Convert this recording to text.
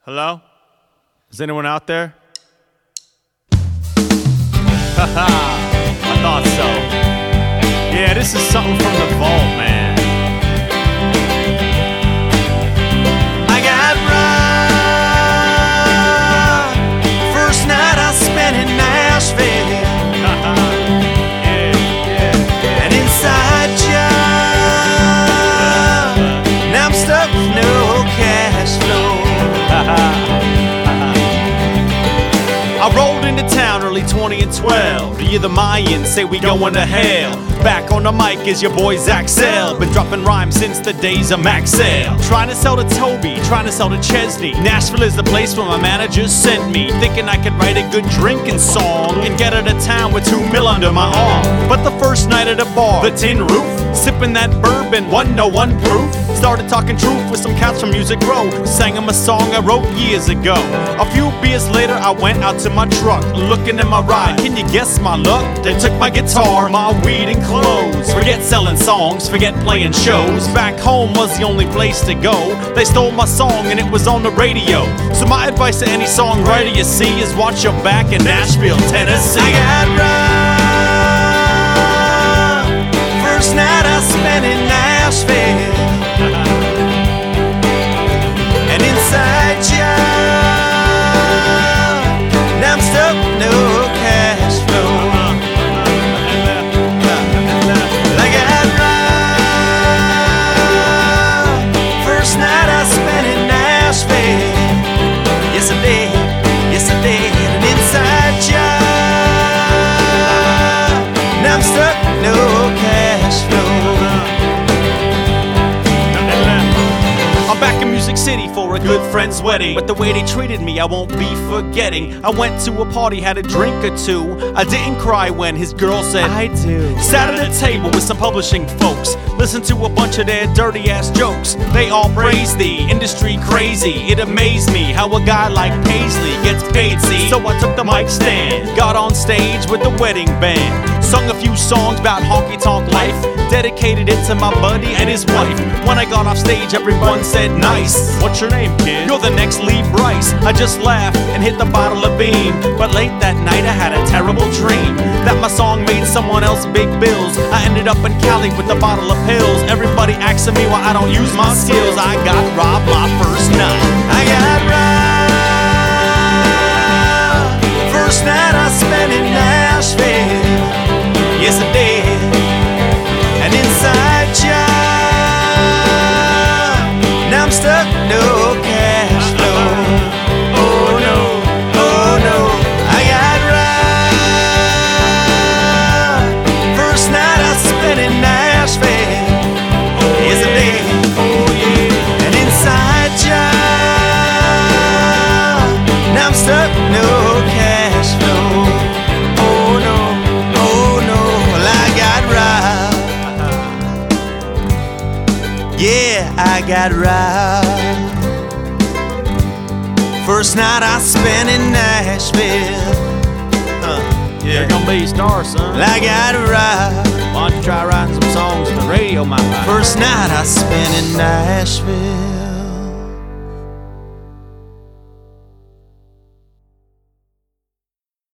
Hello? Is anyone out there? Haha, I thought so. Yeah, this is something from the vault, man. I got robbed. First night I spent in Nashville. An inside job. Now I'm stuck with no cash flow. I rolled into town early 20 and 12. The year the Mayans say we going to hell. Back on the mic is your boy Zach Sell. Been dropping rhymes since the days of Maxell. Trying to sell to Toby, trying to sell to Chesney. Nashville is the place where my manager sent me, thinking I could write a good drinking song and get out of town with $2 million under my arm. But the first night at the bar, the Tin Roof, sipping that bourbon, 101 proof. Started talking truth with some cats from Music Row. Sang them a song I wrote years ago. A few beers later, I went out to my truck, looking at my ride. Can you guess my luck? They took my guitar, my weed and clothes. Forget selling songs, forget playing shows. Back home was the only place to go. They stole my song and it was on the radio. So my advice to any songwriter you see is watch your back in Nashville, Tennessee. I got robbed. First night I spent in Nashville. An inside job. Now I'm stuck with no cash flow. I got robbed. First night I spent in Nashville. Yes I did, yes I did. An inside job. Now I'm stuck with no cash flow. I'm back in Music City for a good friend's wedding, but the way they treated me I won't be forgetting. I went to a party, had a drink or two. I didn't cry when his girl said I do. Sat at a table with some publishing folks, listened to a bunch of their dirty ass jokes. They all praised the industry crazy. It amazed me how a guy like Paisley gets paid, see. So I took the mic stand, got on stage with the wedding band, sung a few songs about honky-tonk life, dedicated it to my buddy and his wife. When I got off stage, everyone said, nice. What's your name, kid? You're the next Lee Brice. I just laughed and hit the bottle of Beam. But late that night, I had a terrible dream that my song made someone else big bills. I ended up in Cali with a bottle of pills. Everybody asking me why I don't use my skills. I got robbed my first night. I got robbed. First night I spent in Nashville. Yes I did. An inside job. Now I'm stuck with no cash flow. Oh no, oh no. I got robbed. First night I spent in Nashville. Yes I did. Oh yeah. An inside job. Now I'm stuck with no cash flow. Oh no, oh no. Well I got robbed. Yeah, I got robbed. First night I spent in Nashville. You're gonna be a star, son. I got robbed. Why don't you try writing some songs on the radio, my man? First night I spent in Nashville.